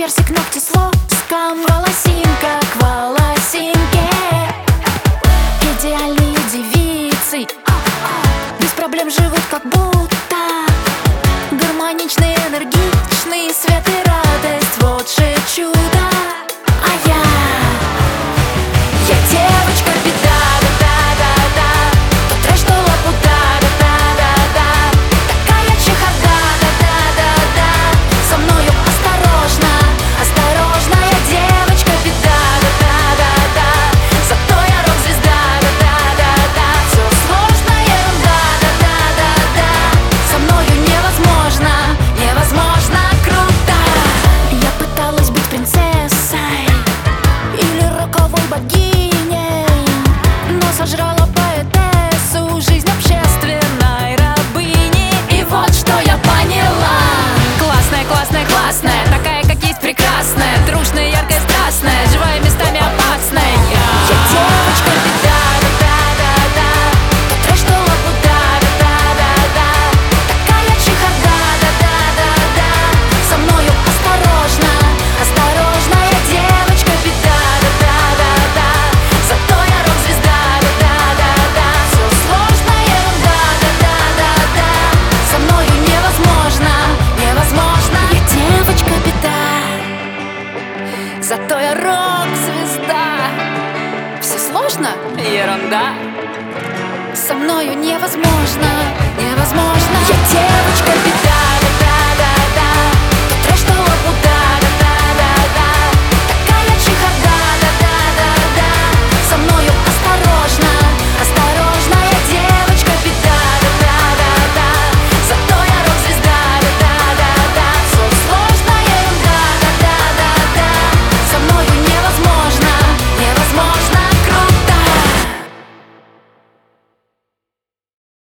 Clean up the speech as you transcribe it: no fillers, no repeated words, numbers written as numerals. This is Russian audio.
персик, ногти с лоском, волосинка к волосинке. Идеальные девицы без проблем живут, как будто гармоничные, энергичные, свет и радость, вот же чудо. А я девочка беда, да-да-да-да, то трэш, то лабуда, да-да-да-да, такая чехарда, да-да-да-да, со мною осторожно, осторожно, я девочка беда, да-да-да-да, зато я рок-звезда, да-да-да-да, все сложно, ерунда, да-да-да-да, со мною невозможно, невозможно круто. Я пыталась быть принцессой или роковой богиней, но сожрала поэтессу, жизнь общественной рабыни. И вот что я поняла: классная, классная, классная, такая, как есть, прекрасная, трушная, яркая, страстная, живая, местами опасная. Я девочка беда, да-да-да-да, то трэш, то лабуда, да-да-да-да, такая чехарда, да-да-да-да, со мною осторожно, осторожно, я девочка беда, да-да-да-да, зато я рок-звезда, да-да-да-да, все сложно, ерунда, да-да-да-да, со мною невозможно, невозможно. Я девочка беда, зато я рок-звезда. Все сложно, ерунда, со мною невозможно, невозможно. Я